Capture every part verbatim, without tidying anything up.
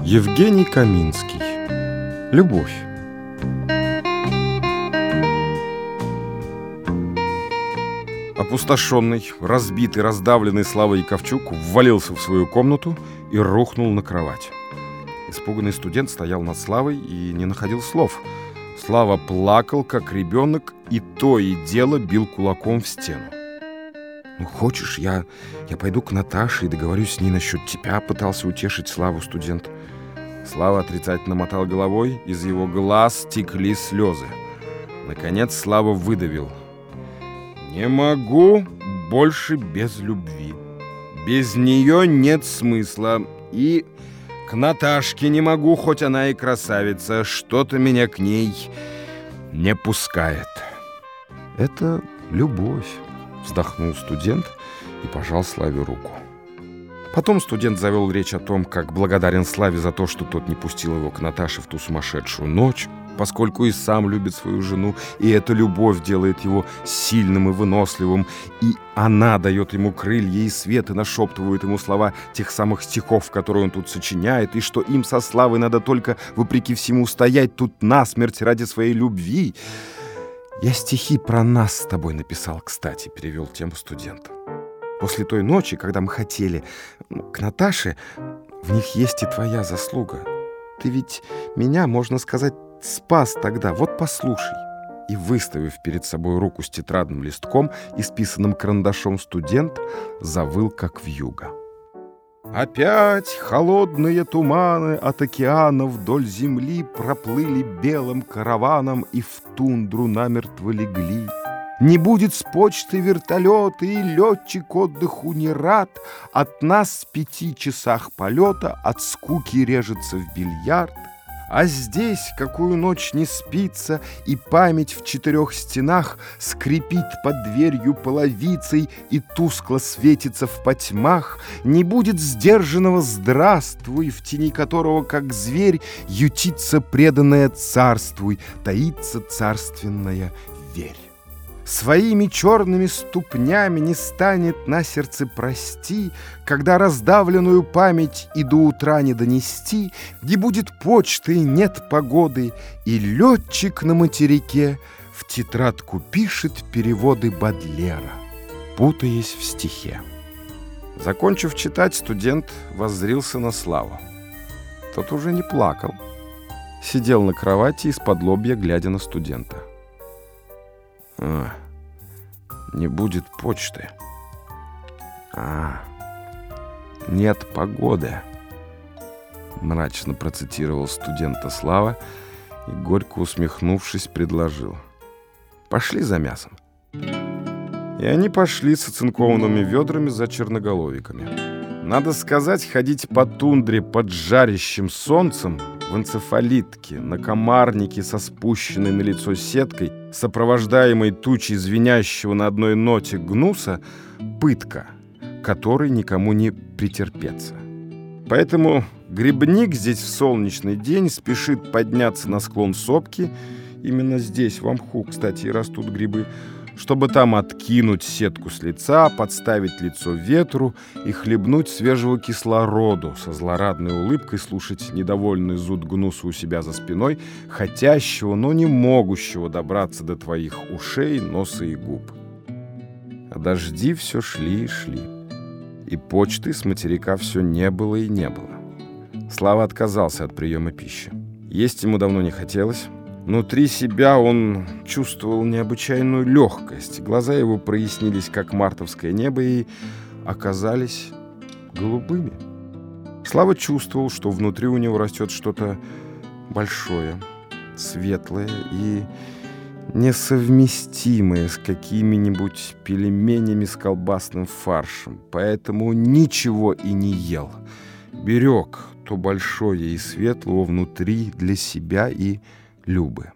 Евгений Каминский. Любовь. Опустошенный, разбитый, раздавленный Слава Яковчук ввалился в свою комнату и рухнул на кровать. Испуганный студент стоял над Славой и не находил слов. Слава плакал, как ребенок, и то и дело бил кулаком в стену. «Ну, хочешь, я, я пойду к Наташе и договорюсь с ней насчет тебя», — пытался утешить Славу студент. Слава отрицательно мотал головой, из его глаз текли слезы. Наконец Слава выдавил: «Не могу больше без любви. Без нее нет смысла. И к Наташке не могу, хоть она и красавица. Что-то меня к ней не пускает». «Это любовь», — вздохнул студент и пожал Славе руку. Потом студент завел речь о том, как благодарен Славе за то, что тот не пустил его к Наташе в ту сумасшедшую ночь, поскольку и сам любит свою жену, и эта любовь делает его сильным и выносливым, и она дает ему крылья и свет, и нашептывает ему слова тех самых стихов, которые он тут сочиняет, и что им со Славой надо только, вопреки всему, стоять тут насмерть ради своей любви. «Я стихи про нас с тобой написал, кстати», — перевел тему студента. «После той ночи, когда мы хотели к Наташе, в них есть и твоя заслуга. Ты ведь меня, можно сказать, спас тогда. Вот послушай». И, выставив перед собой руку с тетрадным листком, исписанным карандашом, студент завыл, как вьюга. «Опять холодные туманы от океана вдоль земли проплыли белым караваном и в тундру намертво легли. Не будет с почты вертолета, и летчик отдыху не рад. От нас в пяти часах полета от скуки режется в бильярд. А здесь, какую ночь не спится, и память в четырех стенах скрипит под дверью половицей и тускло светится в потьмах, не будет сдержанного «здравствуй», в тени которого, как зверь, ютится преданное «царствуй», таится царственная «верь». Своими черными ступнями не станет на сердце прости, когда раздавленную память и до утра не донести, где будет почты и нет погоды, и летчик на материке в тетрадку пишет переводы Бодлера, путаясь в стихе. Закончив читать, студент воззрился на Славу. Тот уже не плакал, сидел на кровати из-подлобья, глядя на студента. А, не будет почты. А, нет погоды. Мрачно процитировал студента Слава и, горько усмехнувшись, предложил: «Пошли за мясом». И они пошли с оцинкованными ведрами за черноголовиками. Надо сказать, ходить по тундре под жарящим солнцем в энцефалитке, на комарнике со спущенной на лицо сеткой, сопровождаемой тучей звенящего на одной ноте гнуса, пытка, которой никому не претерпеться. Поэтому грибник здесь в солнечный день спешит подняться на склон сопки, именно здесь, в мху, кстати, и растут грибы, чтобы там откинуть сетку с лица, подставить лицо ветру и хлебнуть свежего кислороду, со злорадной улыбкой слушать недовольный зуд гнуса у себя за спиной, хотящего, но не могущего добраться до твоих ушей, носа и губ. А дожди все шли и шли, и почты с материка все не было и не было. Слава отказался от приема пищи. Есть ему давно не хотелось. Внутри себя он чувствовал необычайную легкость. Глаза его прояснились, как мартовское небо, и оказались голубыми. Слава чувствовал, что внутри у него растет что-то большое, светлое и несовместимое с какими-нибудь пельменями с колбасным фаршем. Поэтому ничего и не ел. Берег то большое и светлое внутри для себя и Любы.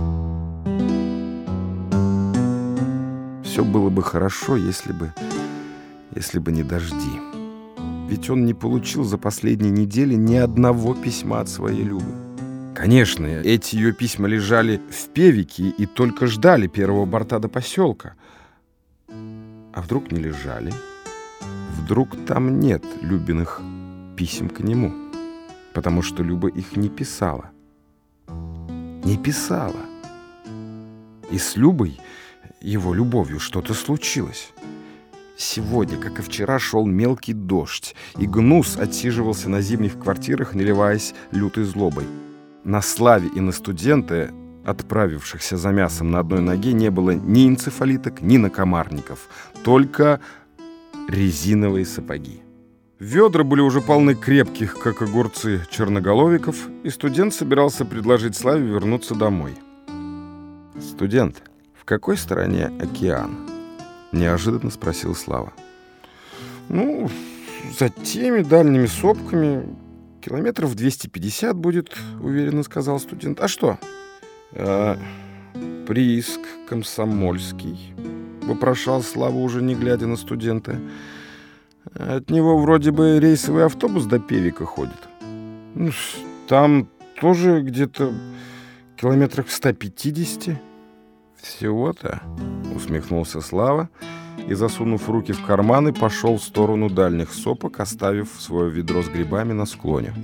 Все было бы хорошо, если бы, если бы не дожди. Ведь он не получил за последние недели ни одного письма от своей Любы. Конечно, эти ее письма лежали в Певеке и только ждали первого борта до поселка. А вдруг не лежали? Вдруг там нет Любиных писем к нему? потому что Люба их не писала. Не писала. И с Любой, его любовью, что-то случилось. Сегодня, как и вчера, шел мелкий дождь, и Гнус отсиживался на зимних квартирах, наливаясь лютой злобой. На Славе и на студенты, отправившихся за мясом на одной ноге, не было ни энцефалиток, ни накомарников, только резиновые сапоги. Ведра были уже полны крепких, как огурцы, черноголовиков, и студент собирался предложить Славе вернуться домой. «Студент, в какой стороне океан?» — неожиданно спросил Слава. «Ну, за теми дальними сопками километров двести пятьдесят будет», — уверенно сказал студент. «А что?» а, «Прииск Комсомольский», — вопрошал Слава, уже не глядя на студента. «От него вроде бы рейсовый автобус до Певека ходит. Ну, там тоже где-то километрах в ста пятидесяти». «Всего-то?» — усмехнулся Слава и, засунув руки в карманы, пошел в сторону дальних сопок, оставив свое ведро с грибами на склоне.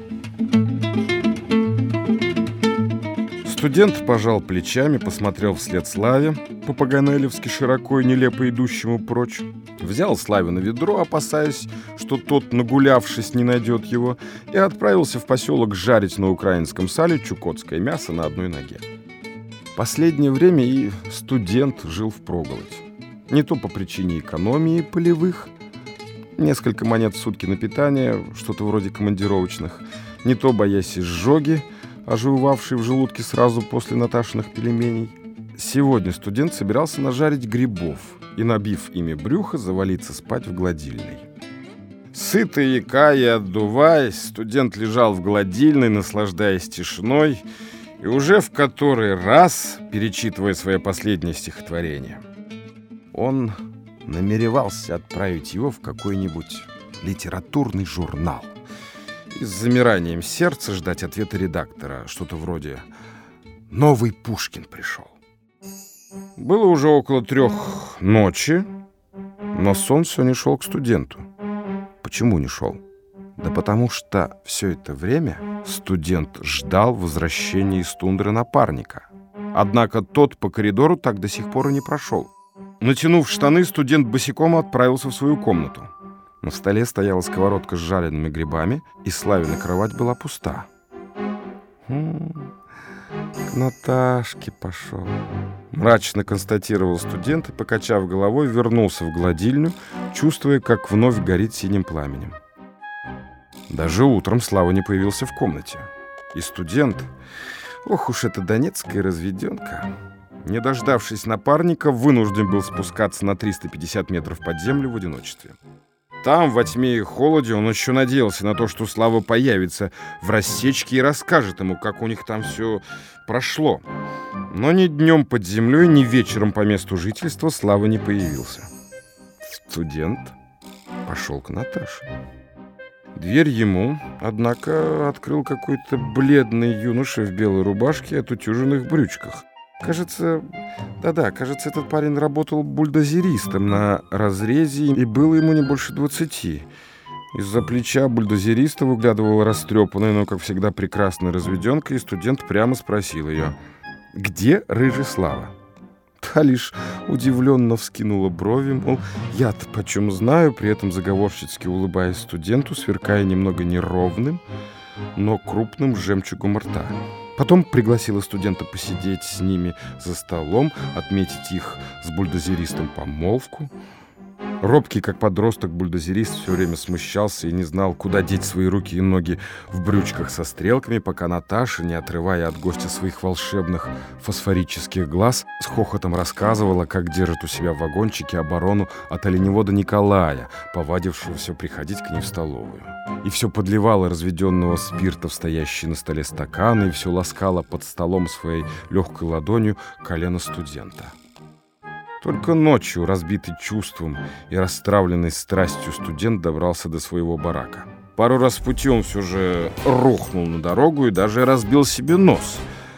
Студент пожал плечами, посмотрел вслед Славе, по-паганелевски широко и нелепо идущему прочь, взял Славе на ведро, опасаясь, что тот, нагулявшись, не найдет его, и отправился в поселок жарить на украинском сале чукотское мясо на одной ноге. Последнее время и студент жил впроголодь. Не то по причине экономии полевых, несколько монет в сутки на питание, что-то вроде командировочных, не то боясь изжоги, оживавшей в желудке сразу после Наташиных пельменей. Сегодня студент собирался нажарить грибов и, набив ими брюхо, завалиться спать в гладильной. Сытый, икая и отдуваясь, студент лежал в гладильной, наслаждаясь тишиной, и уже в который раз перечитывая свое последнее стихотворение. Он намеревался отправить его в какой-нибудь литературный журнал и с замиранием сердца ждать ответа редактора, что-то вроде «Новый Пушкин пришел». Было уже около трех ночи, но сон все не шел к студенту. Почему не шел? Да потому что все это время студент ждал возвращения из тундры напарника. Однако тот по коридору так до сих пор и не прошел. Натянув штаны, студент босиком отправился в свою комнату. На столе стояла сковородка с жареными грибами, и Славина кровать была пуста. «Хм, к Наташке пошел», — мрачно констатировал студент и, покачав головой, вернулся в гладильню, чувствуя, как вновь горит синим пламенем. Даже утром Слава не появился в комнате. И студент, ох уж эта донецкая разведенка, не дождавшись напарника, вынужден был спускаться на триста пятьдесят метров под землю в одиночестве. Там, во тьме и холоде, он еще надеялся на то, что Слава появится в рассечке и расскажет ему, как у них там все прошло. Но ни днем под землей, ни вечером по месту жительства Слава не появился. Студент пошел к Наташе. Дверь ему, однако, открыл какой-то бледный юноша в белой рубашке и отутюженных брючках. Кажется, да-да, кажется, этот парень работал бульдозеристом на разрезе, и было ему не больше двадцати. Из-за плеча бульдозериста выглядывала растрепанная, но, как всегда, прекрасная разведенка, и студент прямо спросил ее: «Где рыжий Слава?» Та лишь удивленно вскинула брови, мол, я-то почем знаю, при этом заговорщицки улыбаясь студенту, сверкая немного неровным, но крупным жемчугом рта. Потом пригласила студента посидеть с ними за столом, отметить их с бульдозеристом помолвку. Робкий, как подросток, бульдозерист все время смущался и не знал, куда деть свои руки и ноги в брючках со стрелками, пока Наташа, не отрывая от гостя своих волшебных фосфорических глаз, с хохотом рассказывала, как держит у себя в вагончике оборону от оленевода Николая, повадившегося приходить к ней в столовую. И все подливала разведенного спирта в стоящие на столе стаканы, и все ласкала под столом своей легкой ладонью колено студента. Только ночью, разбитый чувством и расстравленный страстью, студент добрался до своего барака. Пару раз в пути он все же рухнул на дорогу и даже разбил себе нос.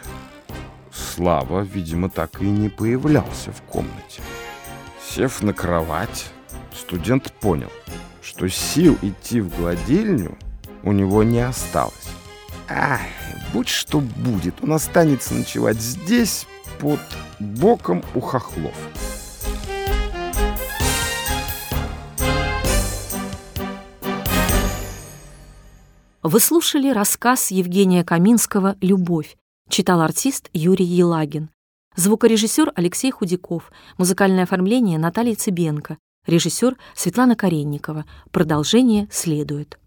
Слава, видимо, так и не появлялся в комнате. Сев на кровать, студент понял, что сил идти в гладильню у него не осталось. Ах, будь что будет, он останется ночевать здесь, под боком у хохлов. Вы слушали рассказ Евгения Каминского «Любовь». Читал артист Юрий Елагин. Звукорежиссер Алексей Худяков. Музыкальное оформление Наталья Цыбенко. Режиссер Светлана Каренникова. Продолжение следует.